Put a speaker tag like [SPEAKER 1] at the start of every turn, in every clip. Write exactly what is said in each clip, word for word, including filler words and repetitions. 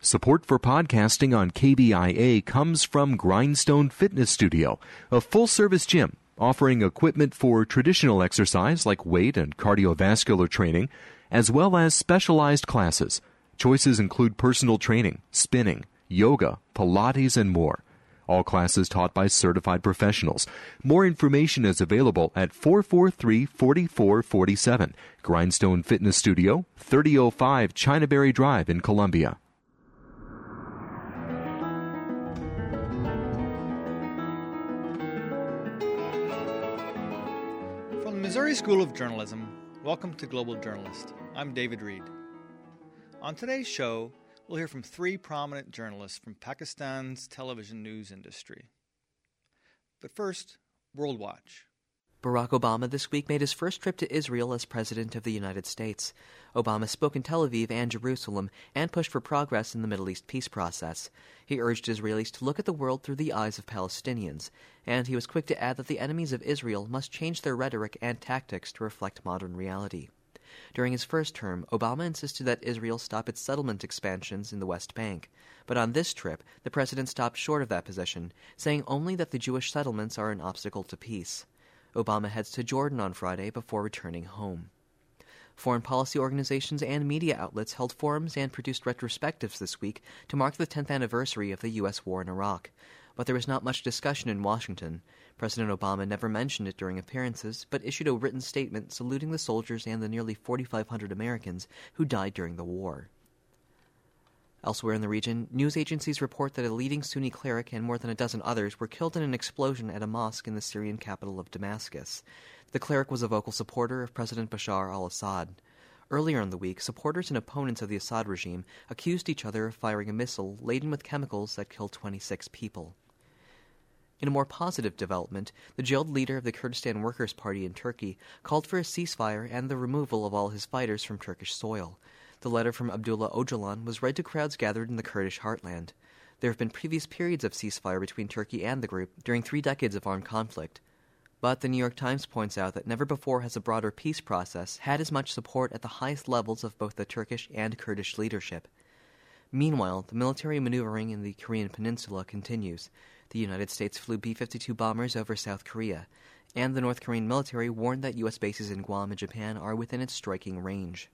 [SPEAKER 1] Support for podcasting on K B I A comes from Grindstone Fitness Studio, a full-service gym offering equipment for traditional exercise like weight and cardiovascular training, as well as specialized classes. Choices include personal training, spinning, yoga, Pilates, and more. All classes taught by certified professionals. More information is available at four four three, four four four seven. Grindstone Fitness Studio, thirty oh five Chinaberry Drive in Columbia.
[SPEAKER 2] From the Missouri School of Journalism, welcome to Global Journalist. I'm David Reed. On today's show, we'll hear from three prominent journalists from Pakistan's television news industry. But first, World Watch.
[SPEAKER 3] Barack Obama this week made his first trip to Israel as President of the United States. Obama spoke in Tel Aviv and Jerusalem and pushed for progress in the Middle East peace process. He urged Israelis to look at the world through the eyes of Palestinians, and he was quick to add that the enemies of Israel must change their rhetoric and tactics to reflect modern reality. During his first term, Obama insisted that Israel stop its settlement expansions in the West Bank. But on this trip, the president stopped short of that position, saying only that the Jewish settlements are an obstacle to peace. Obama heads to Jordan on Friday before returning home. Foreign policy organizations and media outlets held forums and produced retrospectives this week to mark the tenth anniversary of the U S war in Iraq. But there was not much discussion in Washington. President Obama never mentioned it during appearances, but issued a written statement saluting the soldiers and the nearly forty-five hundred Americans who died during the war. Elsewhere in the region, news agencies report that a leading Sunni cleric and more than a dozen others were killed in an explosion at a mosque in the Syrian capital of Damascus. The cleric was a vocal supporter of President Bashar al-Assad. Earlier in the week, supporters and opponents of the Assad regime accused each other of firing a missile laden with chemicals that killed twenty-six people. In a more positive development, the jailed leader of the Kurdistan Workers' Party in Turkey called for a ceasefire and the removal of all his fighters from Turkish soil. The letter from Abdullah Öcalan was read to crowds gathered in the Kurdish heartland. There have been previous periods of ceasefire between Turkey and the group during three decades of armed conflict. But the New York Times points out that never before has a broader peace process had as much support at the highest levels of both the Turkish and Kurdish leadership. Meanwhile, the military maneuvering in the Korean peninsula continues. The United States flew B fifty-two bombers over South Korea, and the North Korean military warned that U S bases in Guam and Japan are within its striking range.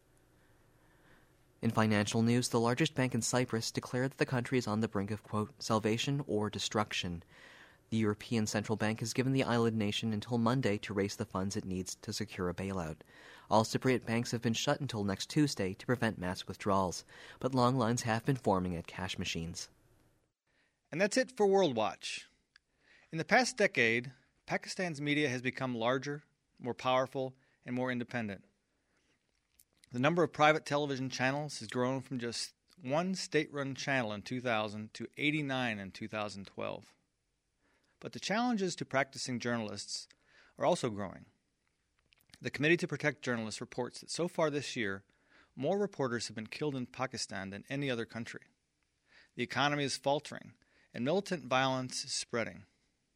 [SPEAKER 3] In financial news, the largest bank in Cyprus declared that the country is on the brink of, quote, salvation or destruction. The European Central Bank has given the island nation until Monday to raise the funds it needs to secure a bailout. All Cypriot banks have been shut until next Tuesday to prevent mass withdrawals, but long lines have been forming at cash machines.
[SPEAKER 2] And that's it for World Watch. In the past decade, Pakistan's media has become larger, more powerful, and more independent. The number of private television channels has grown from just one state-run channel in two thousand to eighty-nine in two thousand twelve. But the challenges to practicing journalists are also growing. The Committee to Protect Journalists reports that so far this year, more reporters have been killed in Pakistan than any other country. The economy is faltering, and militant violence is spreading.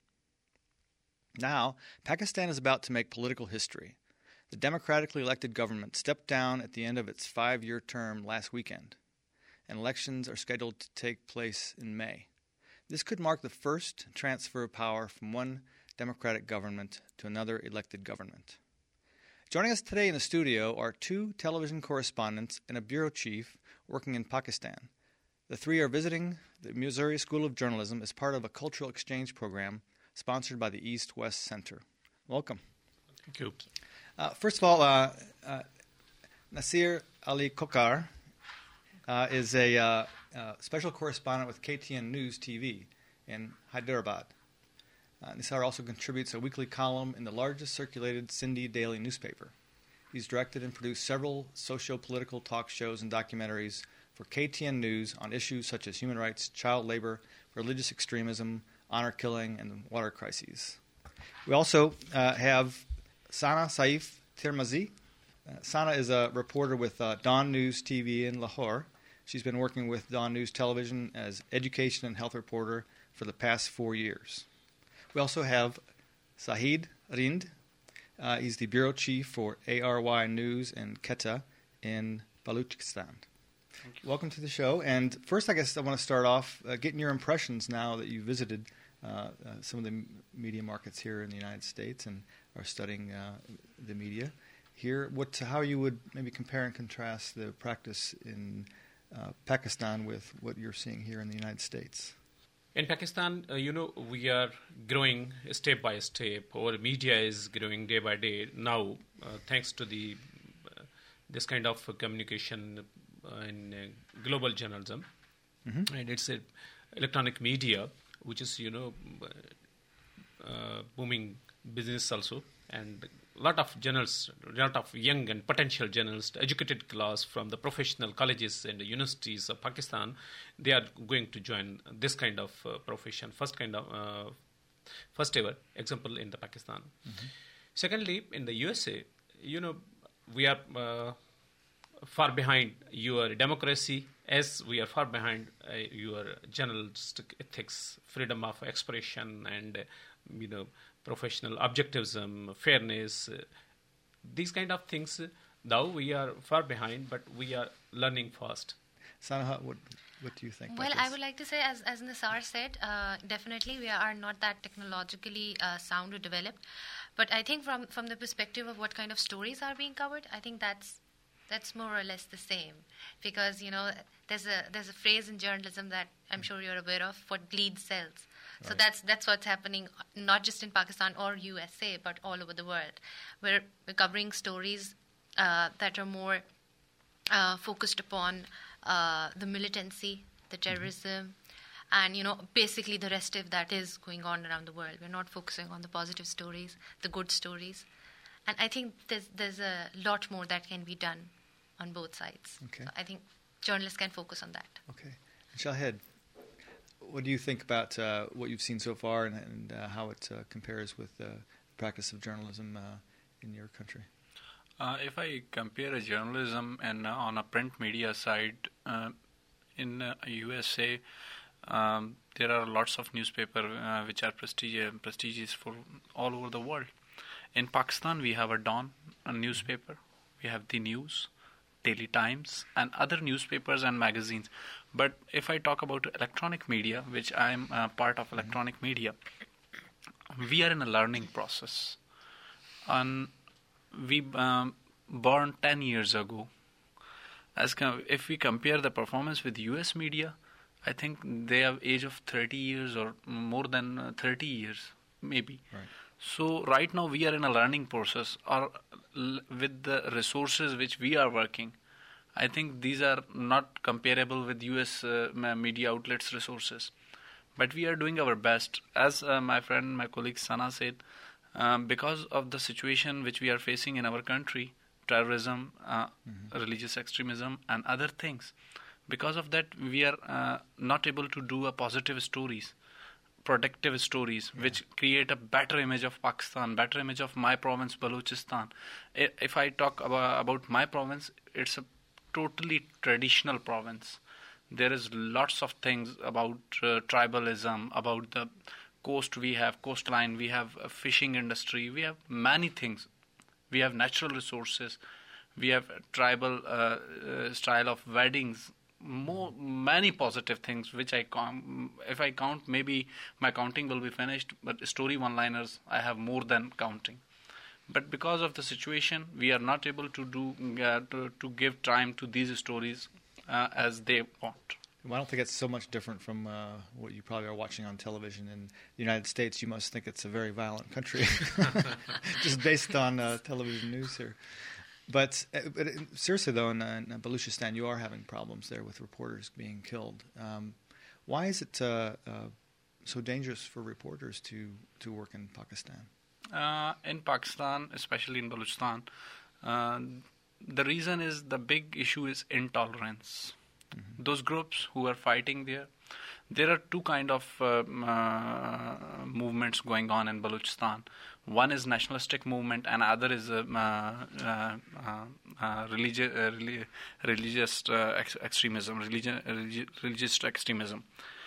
[SPEAKER 2] Now, Pakistan is about to make political history. The democratically elected government stepped down at the end of its five-year term last weekend, and elections are scheduled to take place in May. This could mark the first transfer of power from one democratic government to another elected government. Joining us today in the studio are two television correspondents and a bureau chief working in Pakistan. The three are visiting the Missouri School of Journalism as part of a cultural exchange program sponsored by the East-West Center. Welcome.
[SPEAKER 4] Thank you.
[SPEAKER 2] Uh, first of all, uh, uh, Nasir Ali Kokar uh, is a uh, uh, special correspondent with K T N News T V in Hyderabad. Uh, Nasir also contributes a weekly column in the largest circulated Sindhi daily newspaper. He's directed and produced several socio-political talk shows and documentaries for K T N News on issues such as human rights, child labor, religious extremism, honor killing, and water crises. We also uh, have Sana Saif Tirmizi. Uh, Sana is a reporter with uh, Dawn News T V in Lahore. She's been working with Dawn News Television as education and health reporter for the past four years. We also have Sahid Rind. Uh, he's the bureau chief for A R Y News in Quetta in Balochistan. Welcome to the show. And first, I guess I want to start off uh, getting your impressions now that you visited uh, uh, some of the m- media markets here in the United States and are studying uh, the media here. What, how you would maybe compare and contrast the practice in uh, Pakistan with what you're seeing here in the United States?
[SPEAKER 4] In Pakistan, uh, you know, we are growing step by step. Our media is growing day by day now, uh, thanks to the uh, this kind of uh, communication uh, in uh, global journalism, mm-hmm. and it's a electronic media, which is you know uh, booming business also, and a lot of journalists, a lot of young and potential journalists, educated class from the professional colleges and the universities of Pakistan, they are going to join this kind of uh, profession. First kind of, uh, first ever example in the Pakistan. Mm-hmm. Secondly, in the U S A, you know, we are uh, far behind your democracy, as we are far behind uh, your journalistic ethics, freedom of expression, and uh, you know. professional objectivism, fairness, uh, these kind of things, uh, though we are far behind, but we are learning fast.
[SPEAKER 2] Sanaha, what, what do you think?
[SPEAKER 5] Well,
[SPEAKER 2] about this?
[SPEAKER 5] I would like to say, as, as Nisar said, uh, definitely we are not that technologically uh, sound or developed. But I think from, from the perspective of what kind of stories are being covered, I think that's that's more or less the same. Because, you know, there's a there's a phrase in journalism that I'm sure you're aware of, what bleeds sells. So right. that's that's what's happening, not just in Pakistan or U S A, but all over the world. We're, we're covering stories uh, that are more uh, focused upon uh, the militancy, the terrorism, mm-hmm. and, you know, basically the rest of that is going on around the world. We're not focusing on the positive stories, the good stories. And I think there's, there's a lot more that can be done on both sides.
[SPEAKER 2] Okay.
[SPEAKER 5] So I think journalists can focus on that.
[SPEAKER 2] Okay. Shahid, what do you think about uh, what you've seen so far and, and uh, how it uh, compares with uh, the practice of journalism uh, in your country?
[SPEAKER 6] Uh, if I compare a journalism and uh, on a print media side, uh, in uh, U S A, um, there are lots of newspapers uh, which are prestigious, prestigious for all over the world. In Pakistan, we have a Dawn, a newspaper. We have The News, Daily Times, and other newspapers and magazines. But if I talk about electronic media, which I am uh, part of electronic mm-hmm. media, we are in a learning process. And we um, born ten years ago. As com- if we compare the performance with U S media, I think they have age of thirty years or more than uh, thirty years, maybe.
[SPEAKER 2] Right.
[SPEAKER 6] So right now we are in a learning process, or l- with the resources which we are working. I think these are not comparable with U S uh, media outlets' resources. But we are doing our best. As uh, my friend, my colleague Sana said, um, because of the situation which we are facing in our country, terrorism, uh, mm-hmm. religious extremism, and other things, because of that we are uh, not able to do a positive stories, productive stories, yeah. which create a better image of Pakistan, better image of my province, Balochistan. If I talk about, about my province, it's a totally traditional province. There is lots of things about uh, tribalism, about the coast we have, coastline, we have a fishing industry, we have many things. We have natural resources, we have tribal uh, uh, style of weddings, more many positive things which I com- if I count, maybe my counting will be finished, but story one-liners I have more than counting. But because of the situation, we are not able to do uh, to, to give time to these stories uh, as they want.
[SPEAKER 2] Well, I don't think it's so much different from uh, what you probably are watching on television in the United States. You must think it's a very violent country, just based on uh, television news here. But, uh, but seriously, though, in, uh, in Baluchistan, you are having problems there with reporters being killed. Um, why is it uh, uh, so dangerous for reporters to, to work in Pakistan?
[SPEAKER 6] Uh, in Pakistan, especially in Balochistan, uh, the reason is the big issue is intolerance. Mm-hmm. Those groups who are fighting there, there are two kind of uh, uh, movements going on in Balochistan. One is nationalistic movement, and other is uh, uh, uh, uh, religi- uh, relig- religious uh, ex- extremism, religion, religi- religious extremism.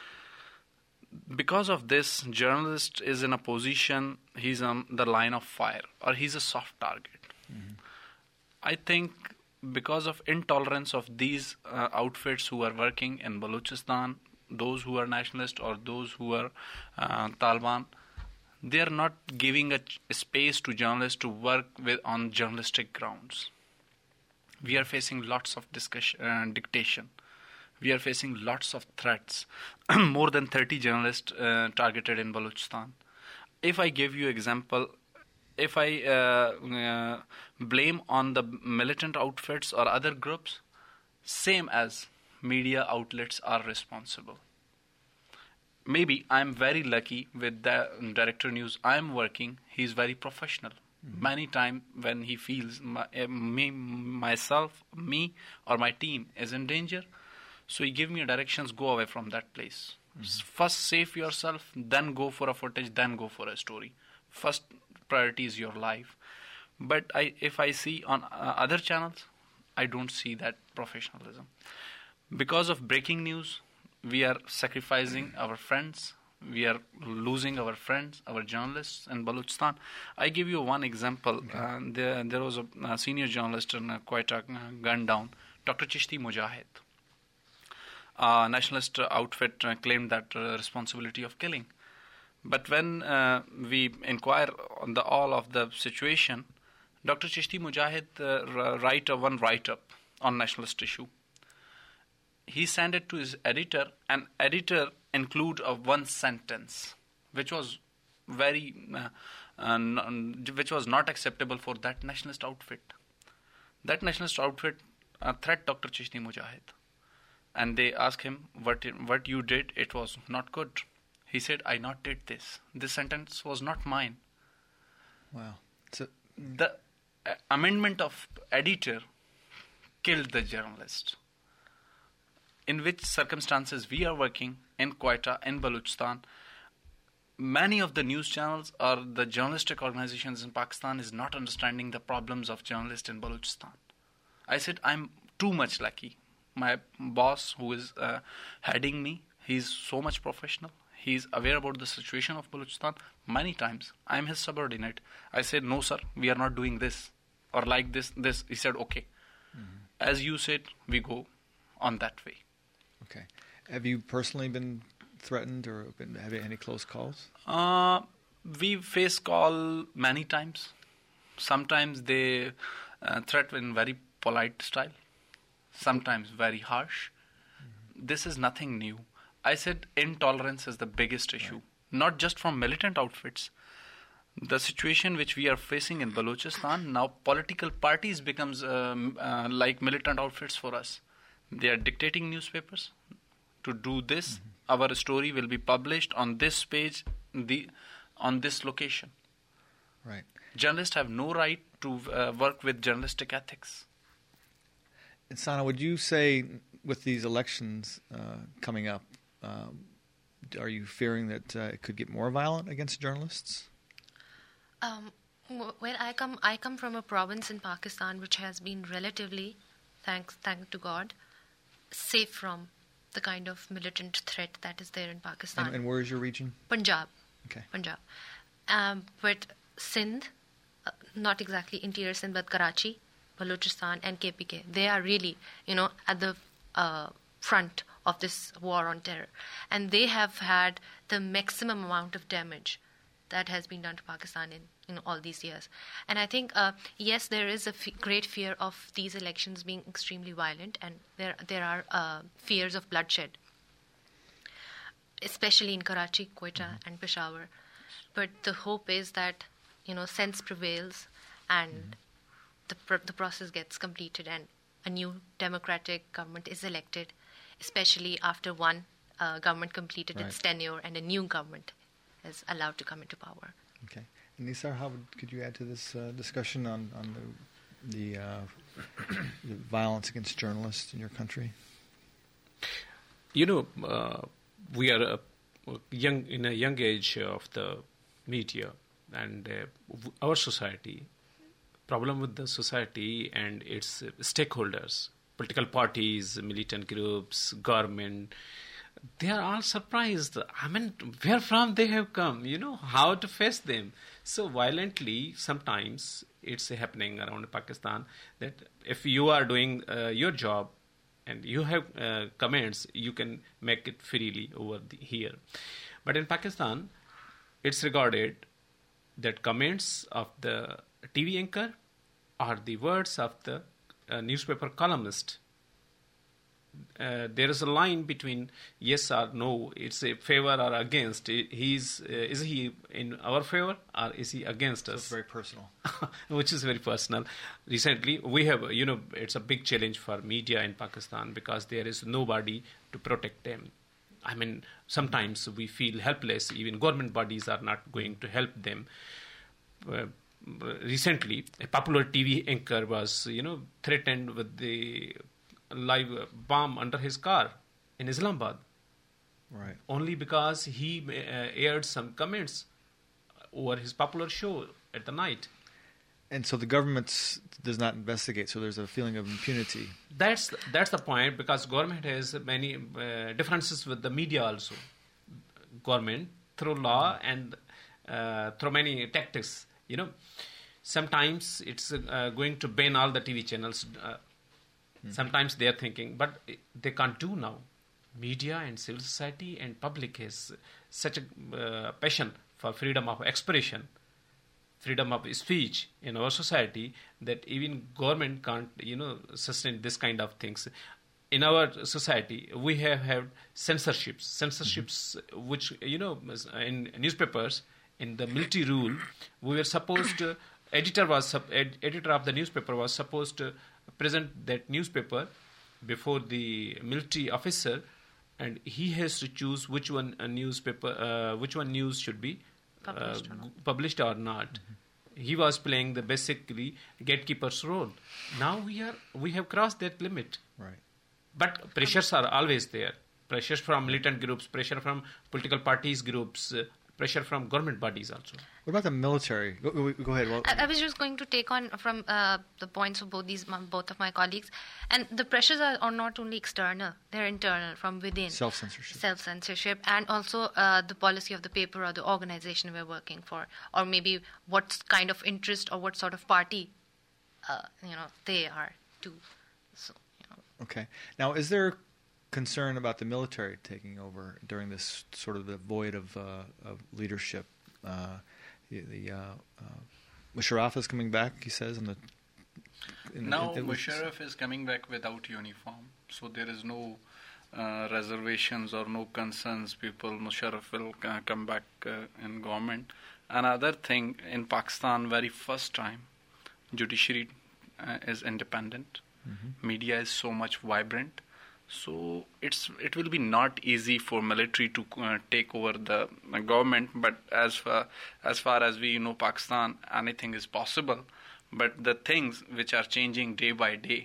[SPEAKER 6] Because of this, journalist is in a position, he's on the line of fire, or he's a soft target. Mm-hmm. I think because of intolerance of these uh, outfits who are working in Balochistan, those who are nationalist or those who are uh, Taliban, they are not giving a, ch- a space to journalists to work with on journalistic grounds. We are facing lots of discussion, uh, dictation. We are facing lots of threats. More than thirty journalists uh, targeted in Balochistan. If I give you example, if I uh, uh, blame on the militant outfits or other groups, same as media outlets are responsible. Maybe I'm very lucky with the Director News I'm working. He's very professional. Mm-hmm. Many times when he feels my, uh, me, myself, me or my team is in danger, so he give me directions, go away from that place. Mm-hmm. First save yourself, then go for a footage, then go for a story. First priority is your life. But I, if I see on uh, other channels, I don't see that professionalism. Because of breaking news, we are sacrificing our friends. We are losing our friends, our journalists in Balochistan. I give you one example. Okay. Uh, there, there was a, a senior journalist in uh, Quetta uh, gunned down, Doctor Chishti Mujahid. Uh, nationalist outfit uh, claimed that uh, responsibility of killing. But when uh, we inquire on the all of the situation, Doctor Chishti Mujahid uh, write a one write-up on nationalist issue. He sent it to his editor, and editor include a one sentence, which was very, uh, uh, which was not acceptable for that nationalist outfit. That nationalist outfit uh, threat Doctor Chishti Mujahid, and they asked him what what you did. It was not good. He said, "I not did this. This sentence was not mine."
[SPEAKER 2] Wow! So
[SPEAKER 6] the uh, amendment of editor killed the journalist. In which circumstances we are working in Quetta, in Balochistan, many of the news channels or the journalistic organizations in Pakistan is not understanding the problems of journalists in Balochistan. I said, I'm too much lucky. My boss, who is uh, heading me, he's so much professional. He's aware about the situation of Balochistan. Many times, I'm his subordinate. I said, no, sir, we are not doing this or like this, this. He said, okay. Mm-hmm. As you said, we go on that way.
[SPEAKER 2] Okay. Have you personally been threatened or been having any close calls?
[SPEAKER 6] Uh, we face call many times. Sometimes they uh, threaten in very polite style. Sometimes very harsh. Mm-hmm. This is nothing new. I said intolerance is the biggest issue. Right. Not just from militant outfits. The situation which we are facing in Balochistan, now political parties becomes um, uh, like militant outfits for us. They are dictating newspapers to do this. Mm-hmm. Our story will be published on this page, the on this location.
[SPEAKER 2] Right.
[SPEAKER 6] Journalists have no right to uh, work with journalistic ethics.
[SPEAKER 2] And Sana, would you say with these elections uh, coming up, um, are you fearing that uh, it could get more violent against journalists?
[SPEAKER 5] Um, well, I come I come from a province in Pakistan which has been relatively, thanks thank to God, safe from the kind of militant threat that is there in Pakistan.
[SPEAKER 2] And, and where is your region?
[SPEAKER 5] Punjab.
[SPEAKER 2] Okay.
[SPEAKER 5] Punjab. Um, but Sindh, uh, not exactly interior Sindh, but Karachi, Balochistan, and K P K, they are really, you know, at the uh, front of this war on terror. And they have had the maximum amount of damage that has been done to Pakistan in, in all these years. And I think, uh, yes, there is a f- great fear of these elections being extremely violent, and there there are uh, fears of bloodshed, especially in Karachi, Quetta, mm-hmm. and Peshawar. But the hope is that, you know, sense prevails and mm-hmm. the pr- the process gets completed and a new democratic government is elected, especially after one uh, government completed right. its tenure and a new government is allowed to come into power.
[SPEAKER 2] Okay. And Nisar, how would, could you add to this uh, discussion on, on the, the, uh, the violence against journalists in your country?
[SPEAKER 4] You know, uh, we are uh, young in a young age of the media and uh, our society. Problem with the society and its stakeholders, political parties, militant groups, government, they are all surprised. I mean, where from they have come, you know, how to face them. So violently, sometimes it's happening around Pakistan that if you are doing uh, your job and you have uh, comments, you can make it freely over the, here. But in Pakistan, it's regarded that comments of the T V anchor are the words of the uh, newspaper columnist. Uh, there is a line between yes or no. It's a favor or against. He's uh, is he in our favor or is he against
[SPEAKER 2] so
[SPEAKER 4] us?
[SPEAKER 2] It's very personal,
[SPEAKER 4] which is very personal. Recently, we have you know it's a big challenge for media in Pakistan because there is nobody to protect them. I mean, sometimes we feel helpless. Even government bodies are not going to help them. Uh, recently, a popular T V anchor was you know threatened with the live bomb under his car in Islamabad.
[SPEAKER 2] Right.
[SPEAKER 4] Only because he uh, aired some comments over his popular show at the night.
[SPEAKER 2] And so the government does not investigate, so there's a feeling of impunity.
[SPEAKER 4] That's that's the point, because government has many uh, differences with the media also. Government, through law and uh, through many tactics, you know, sometimes it's uh, going to ban all the T V channels. Uh, Mm-hmm. Sometimes they are thinking, but they can't do now. Media and civil society and public has such a uh, passion for freedom of expression, freedom of speech in our society that even government can't, you know, sustain this kind of things. In our society, we have had censorships, censorships mm-hmm. which, you know, in newspapers, in the military rule, we were supposed to, editor was, ed, editor of the newspaper was supposed to present that newspaper before the military officer, and he has to choose which one a newspaper, uh, which one news should be
[SPEAKER 5] published
[SPEAKER 4] uh,
[SPEAKER 5] or not.
[SPEAKER 4] Published or not. Mm-hmm. He was playing the basically gatekeeper's role. Now we are we have crossed that limit.
[SPEAKER 2] Right.
[SPEAKER 4] But pressures are always there. Pressures from militant groups, pressure from political parties groups, uh, pressure from government bodies also.
[SPEAKER 2] What about the military? Go, go, go ahead. Well,
[SPEAKER 5] I, I was just going to take on from uh, the points of both these both of my colleagues, and the pressures are, are not only external; they're internal, from within.
[SPEAKER 2] Self-censorship.
[SPEAKER 5] Self-censorship, and also uh, the policy of the paper or the organization we're working for, or maybe what kind of interest or what sort of party, uh, you know, they are too. So, you know.
[SPEAKER 2] Okay. Now, is there concern about the military taking over during this sort of the void of, uh, of leadership? Uh, the the uh, uh, Musharraf is coming back, he says. In the in
[SPEAKER 6] now
[SPEAKER 2] the,
[SPEAKER 6] Musharraf is coming back without uniform, so there is no uh, reservations or no concerns. People, Musharraf will uh, come back uh, in government. Another thing, in Pakistan, very first time, judiciary uh, is independent. Mm-hmm. Media is so much vibrant. So it's it will be not easy for military to uh, take over the uh, government. But as far as far as we know, Pakistan, anything is possible. But the things which are changing day by day,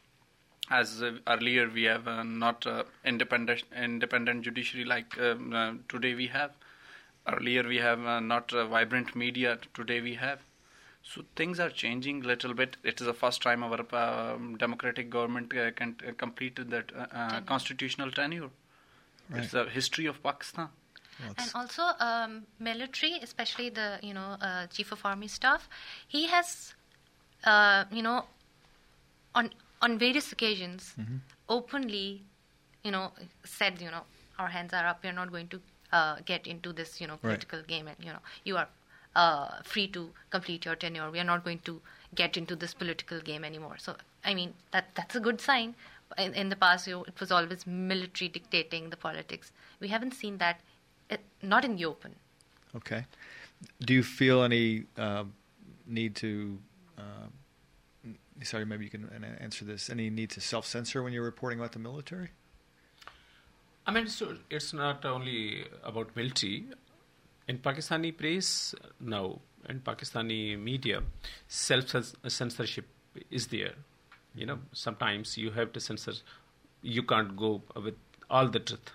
[SPEAKER 6] as uh, earlier we have uh, not uh, independent independent judiciary like uh, uh, today we have. Earlier we have uh, not uh, vibrant media. Today we have. So things are changing a little bit. It is the first time our uh, democratic government uh, can uh, completed that uh, uh, constitutional tenure. Right. It's the history of Pakistan.
[SPEAKER 5] Well, and also um, military, especially the you know uh, chief of army staff, he has uh, you know on on various occasions mm-hmm. openly you know said you know our hands are up. We are not going to uh, get into this you know political right. game, and you know you are. Uh, free to complete your tenure. We are not going to get into this political game anymore. So, I mean, that that's a good sign. In, in the past, you know, it was always military dictating the politics. We haven't seen that, it, not in the open.
[SPEAKER 2] Okay. Do you feel any uh, need to, uh, sorry, maybe you can answer this, any need to self-censor when you're reporting about the military?
[SPEAKER 4] I mean, so it's not only about military. In Pakistani press now, and Pakistani media, self-censorship is there. You know, sometimes you have to censor. You can't go with all the truth.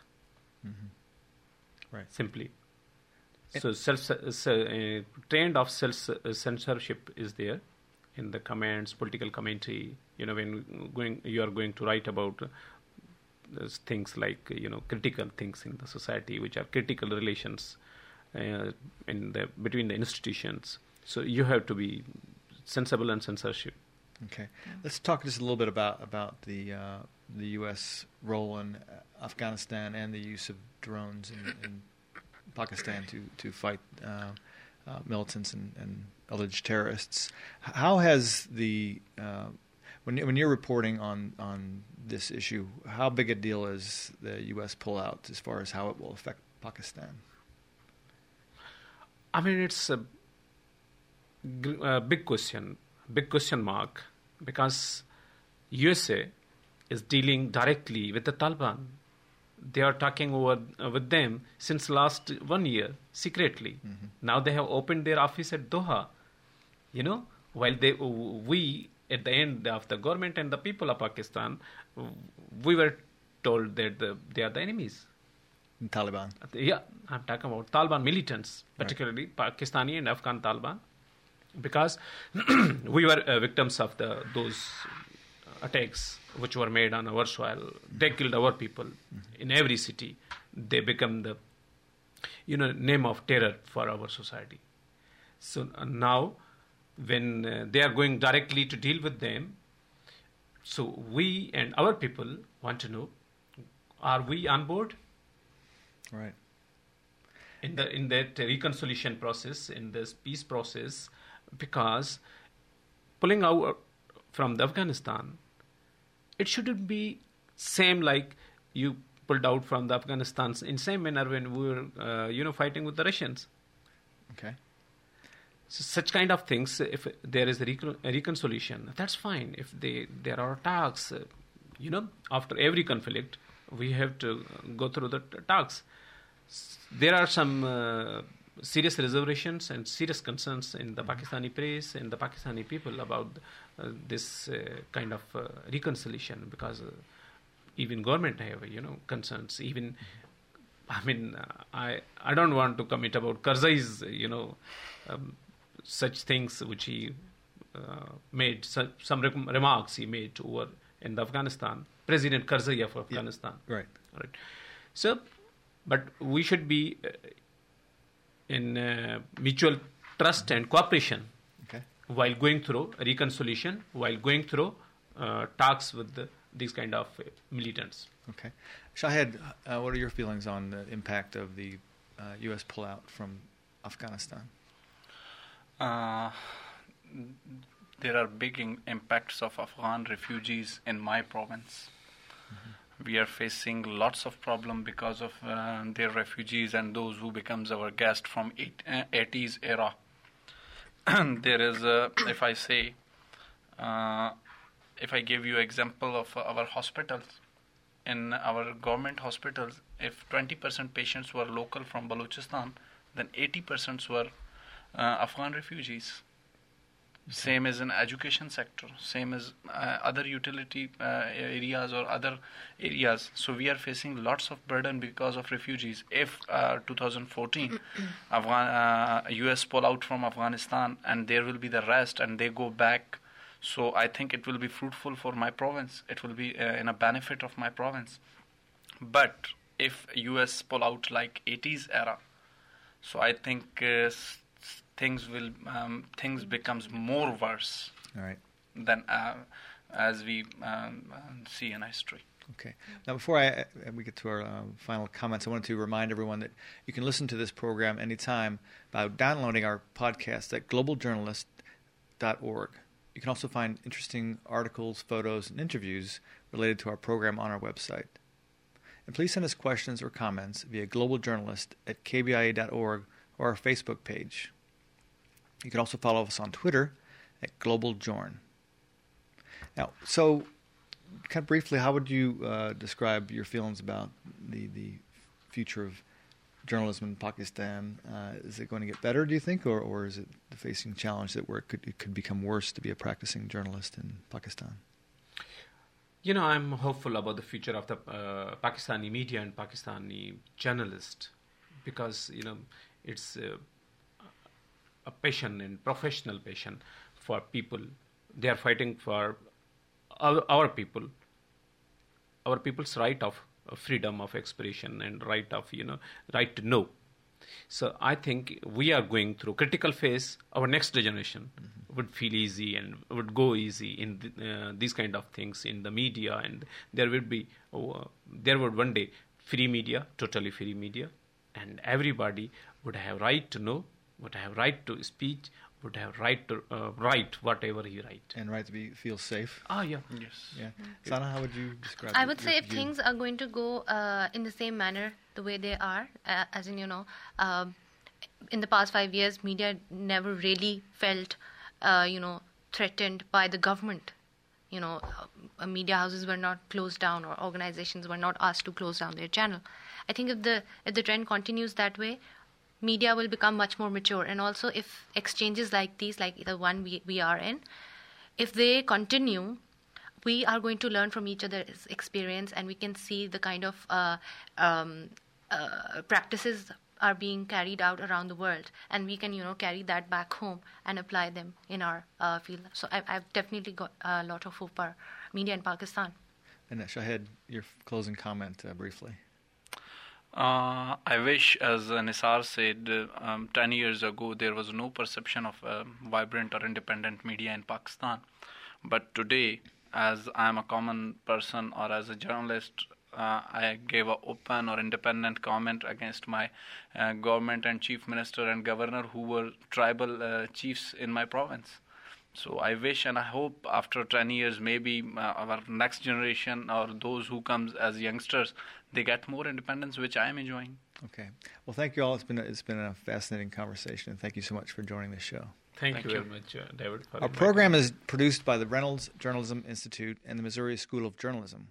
[SPEAKER 2] Mm-hmm. Right.
[SPEAKER 4] Simply. So self uh, trend of self-censorship is there in the comments, political commentary. You know, when going, you are going to write about there's things like you know critical things in the society, which are critical relations uh, in the between the institutions. So you have to be sensible and censorship.
[SPEAKER 2] Okay, let's talk just a little bit about about the uh, the U S role in Afghanistan and the use of drones in, in Pakistan to to fight uh, uh, militants and, and alleged terrorists. How has the uh, when when you're reporting on on this issue, how big a deal is the U S pullout as far as how it will affect Pakistan?
[SPEAKER 4] I mean, it's a, a big question, big question mark, because U S A is dealing directly with the Taliban. They are talking over uh, with them since last one year secretly. Mm-hmm. Now they have opened their office at Doha. You know, while they we at the end of the government and the people of Pakistan, we were told that the, they are the enemies.
[SPEAKER 2] Taliban.
[SPEAKER 4] Yeah, I'm talking about Taliban militants, particularly right. Pakistani and Afghan Taliban, because we were uh, victims of the those attacks which were made on our soil. They killed our people mm-hmm. in every city. They become the, you know, name of terror for our society. So uh, now, when uh, they are going directly to deal with them, so we and our people want to know: are we on board?
[SPEAKER 2] Right.
[SPEAKER 4] In the in that reconciliation process, in this peace process, because pulling out from the Afghanistan, it shouldn't be same like you pulled out from the Afghanistan in same manner when we were, uh, you know, fighting with the Russians.
[SPEAKER 2] Okay.
[SPEAKER 4] So such kind of things, if there is a, recon- a reconciliation, that's fine. If they there are talks, uh, you know, after every conflict, we have to go through the t- talks. There are some uh, serious reservations and serious concerns in the mm-hmm. Pakistani press and the Pakistani people about uh, this uh, kind of uh, reconciliation, because uh, even government have, you know, concerns. Even, I mean, uh, I I don't want to comment about Karzai's, you know, um, such things which he uh, made, some, some rem- remarks he made over in Afghanistan, President Karzai of Afghanistan.
[SPEAKER 2] Yeah, right.
[SPEAKER 4] Right. So, but we should be uh, in uh, mutual trust and cooperation
[SPEAKER 2] okay.
[SPEAKER 4] while going through reconciliation, while going through uh, talks with the, these kind of uh, militants.
[SPEAKER 2] Okay. Shahid, uh, what are your feelings on the impact of the uh, U S pullout from Afghanistan?
[SPEAKER 6] Uh, there are big in- impacts of Afghan refugees in my province. Mm-hmm. We are facing lots of problem because of uh, their refugees and those who becomes our guest from eight, uh, eighties era. There is, uh, if I say, uh, if I give you example of uh, our hospitals, in our government hospitals, if twenty percent patients were local from Balochistan, then eighty percent were uh, Afghan refugees. Same as in education sector, same as uh, other utility uh, areas or other areas. So we are facing lots of burden because of refugees. If uh, twenty fourteen Afghan, uh, U S pull out from Afghanistan and there will be the rest and they go back, so I think it will be fruitful for my province. It will be uh, in a benefit of my province. But if U S pull out like eighties era, so I think uh, things will um, things becomes more worse.
[SPEAKER 2] All right.
[SPEAKER 6] Than uh, as we um, see in history.
[SPEAKER 2] Okay. Now, before I, uh, we get to our uh, final comments, I wanted to remind everyone that you can listen to this program anytime by downloading our podcast at global journalist dot org. You can also find interesting articles, photos, and interviews related to our program on our website. And please send us questions or comments via globaljournalist at k b i a dot org or our Facebook page. You can also follow us on Twitter at globaljorn. Now, so kind of briefly, how would you uh, describe your feelings about the, the future of journalism in Pakistan? Uh, is it going to get better, do you think, or, or is it facing a challenge that where it could, it could become worse to be a practicing journalist in Pakistan?
[SPEAKER 4] You know, I'm hopeful about the future of the uh, Pakistani media and Pakistani journalist, because, you know, it's uh, a passion and professional passion for people. They are fighting for our, our people. our people's right of uh, freedom of expression and right of, you know, right to know. So I think we are going through critical phase. Our next generation mm-hmm. would feel easy and would go easy in the, uh, these kind of things in the media, and there will be uh, there would one day free media, totally free media, and everybody would have right to know, would have right to speech, would have right to uh, write whatever he write,
[SPEAKER 2] and right to be feel safe.
[SPEAKER 4] Ah, yeah,
[SPEAKER 6] yes,
[SPEAKER 2] yeah. Mm-hmm. Sana, how would you describe?
[SPEAKER 5] I would
[SPEAKER 2] your,
[SPEAKER 5] say
[SPEAKER 2] your
[SPEAKER 5] if
[SPEAKER 2] view?
[SPEAKER 5] things are going to go uh, in the same manner the way they are, uh, as in you know, uh, in the past five years, media never really felt, uh, you know, threatened by the government. You know, uh, media houses were not closed down, or organizations were not asked to close down their channel. I think if the if the trend continues that way, media will become much more mature. And also if exchanges like these, like the one we, we are in, if they continue, we are going to learn from each other's experience, and we can see the kind of uh, um, uh, practices are being carried out around the world, and we can, you know, carry that back home and apply them in our uh, field. So I've, I've definitely got a lot of hope for media in Pakistan.
[SPEAKER 2] And uh, Shahid, your closing comment uh, briefly.
[SPEAKER 6] Uh, I wish, as uh, Nisar said, uh, um, ten years ago there was no perception of uh, vibrant or independent media in Pakistan. But today, as I am a common person or as a journalist, uh, I gave an open or independent comment against my uh, government and chief minister and governor, who were tribal uh, chiefs in my province. So I wish and I hope after ten years, maybe uh, our next generation or those who comes as youngsters, they get more independence, which I am enjoying.
[SPEAKER 2] Okay. Well, thank you all. It's been a, it's been a fascinating conversation, and thank you so much for joining the show.
[SPEAKER 4] Thank,
[SPEAKER 6] Thank
[SPEAKER 4] you
[SPEAKER 6] you.
[SPEAKER 4] very much, uh, David. For
[SPEAKER 2] Our program is produced by the Reynolds Journalism Institute and the Missouri School of Journalism.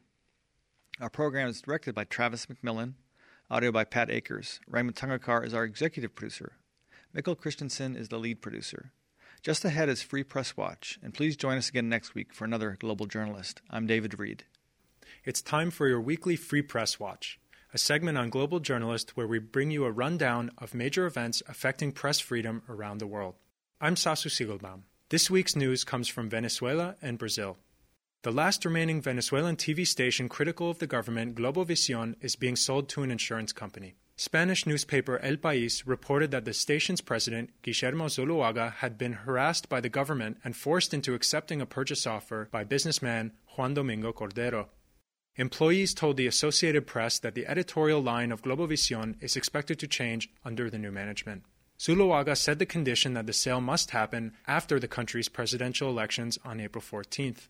[SPEAKER 2] Our program is directed by Travis McMillan, audio by Pat Akers. Raymond Tungakar is our executive producer. Mikkel Christensen is the lead producer. Just ahead is Free Press Watch, and please join us again next week for another Global Journalist. I'm David Reed.
[SPEAKER 7] It's time for your weekly Free Press Watch, a segment on Global Journalist where we bring you a rundown of major events affecting press freedom around the world. I'm Sasu Siegelbaum. This week's news comes from Venezuela and Brazil. The last remaining Venezuelan T V station critical of the government, Globovisión, is being sold to an insurance company. Spanish newspaper El País reported that the station's president, Guillermo Zuluaga, had been harassed by the government and forced into accepting a purchase offer by businessman Juan Domingo Cordero. Employees told the Associated Press that the editorial line of Globovisión is expected to change under the new management. Zuluaga said the condition that the sale must happen after the country's presidential elections on April fourteenth.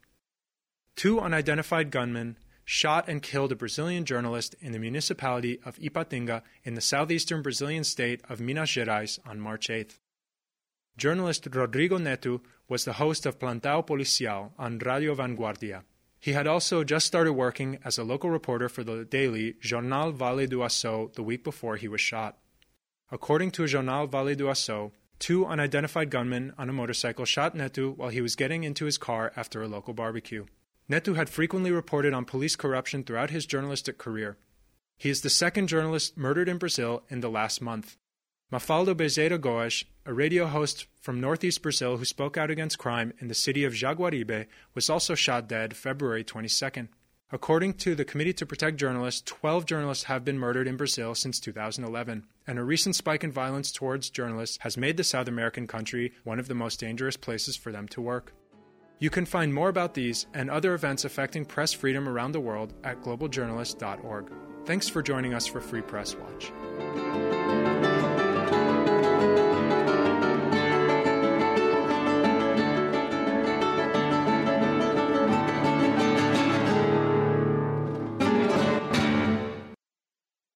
[SPEAKER 7] Two unidentified gunmen shot and killed a Brazilian journalist in the municipality of Ipatinga in the southeastern Brazilian state of Minas Gerais on March eighth. Journalist Rodrigo Neto was the host of Plantão Policial on Radio Vanguardia. He had also just started working as a local reporter for the daily Jornal Vale do Aço the week before he was shot. According to Jornal Vale do Aço, two unidentified gunmen on a motorcycle shot Neto while he was getting into his car after a local barbecue. Neto had frequently reported on police corruption throughout his journalistic career. He is the second journalist murdered in Brazil in the last month. Mafalda Bezerra Goes, a radio host from northeast Brazil who spoke out against crime in the city of Jaguaribe, was also shot dead February twenty-second. According to the Committee to Protect Journalists, twelve journalists have been murdered in Brazil since two thousand eleven, and a recent spike in violence towards journalists has made the South American country one of the most dangerous places for them to work. You can find more about these and other events affecting press freedom around the world at global journalist dot org. Thanks for joining us for Free Press Watch.